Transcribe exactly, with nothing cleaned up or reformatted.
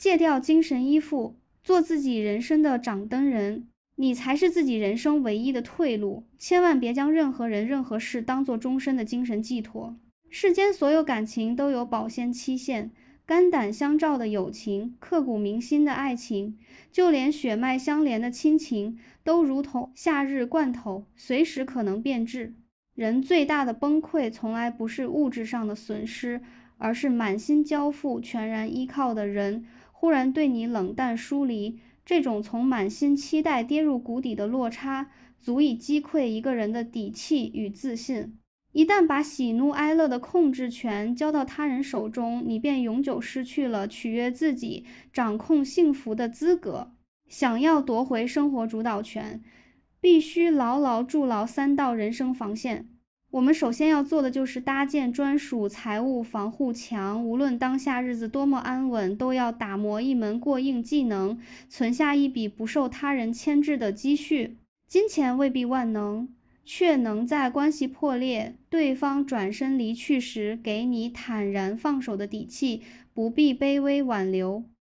戒掉精神依附，做自己人生的掌灯人，你才是自己人生唯一的退路。千万别将任何人、任何事当作终身的精神寄托。世间所有感情都有保鲜期限，肝胆相照的友情，刻骨铭心的爱情，就连血脉相连的亲情，都如同夏日罐头，随时可能变质。人最大的崩溃，从来不是物质上的损失，而是满心交付、全然依靠的人，忽然对你冷淡疏离。这种从满心期待跌入谷底的落差，足以击溃一个人的底气与自信。一旦把喜怒哀乐的控制权交到他人手中，你便永久失去了取悦自己、掌控幸福的资格。想要夺回生活主导权，必须牢牢筑牢三道人生防线。我们首先要做的就是搭建专属财务防护墙，无论当下日子多么安稳，都要打磨一门过硬技能，存下一笔不受他人牵制的积蓄。金钱未必万能，却能在关系破裂、对方转身离去时，给你坦然放手的底气，不必卑微挽留。